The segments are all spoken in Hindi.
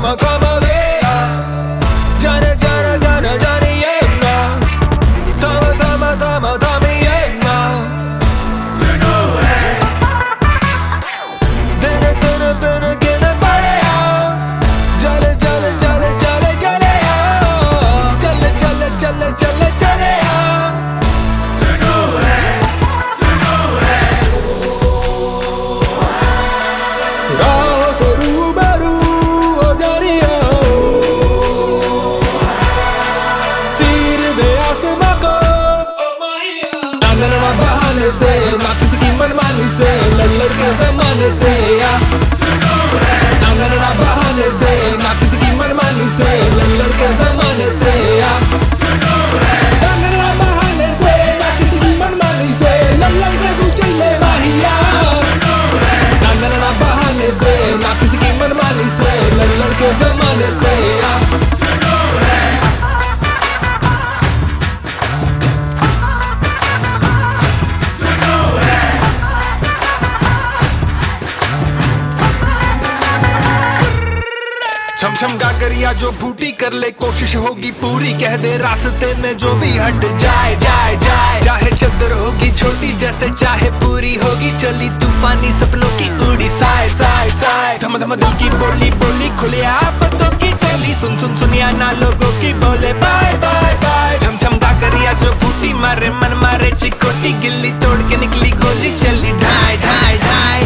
बहाने से ना किसी की मनमानी से लड़ के जमाने से ना बहाने से ना किसी की मनमानी से लड़ के जमाने से बहाने से ना किसी की मनमानी से लड़ के तू चले माहिया बहाने से ना किसी की मनमानी से लड़ के जमाने से छम छम गागरिया जो फूटी कर ले कोशिश होगी पूरी कह दे रास्ते में जो भी हट जाए जाए जाए चाहे चद्दर होगी छोटी जैसे चाहे पूरी होगी चली तूफानी सपनों की उड़ी साए साए साए धम धम दिल की बोली बोली खुले आफतों की टोली सुन सुन सुनिया ना लोगों की बोले बाय बाय बाय छम छम गागरिया जो फूटी मारे मन मारे चिकोटी गिल्ली तोड़ के निकली गोली चली ढाई ढाई ढाई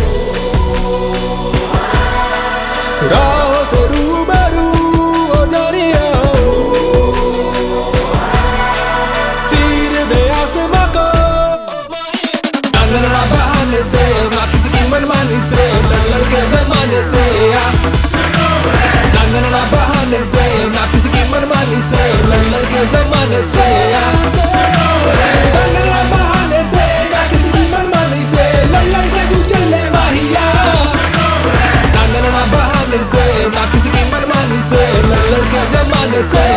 बहाने से ना किसी की मनमानी से लड़ के जमाने से बहाने से ना किसी की मनमानी से लड़ के जमाने से बहाने से ना किसी की मनमानी से लड़ के तू चले माहिया बहाने से ना किसी की मनमानी से लड़ के जमाने से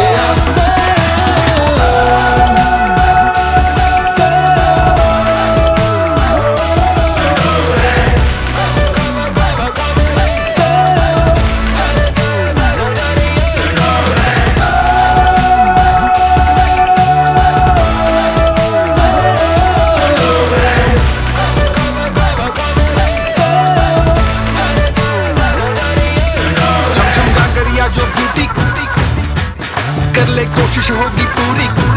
जो ब्यूटी कर ले कोशिश होगी पूरी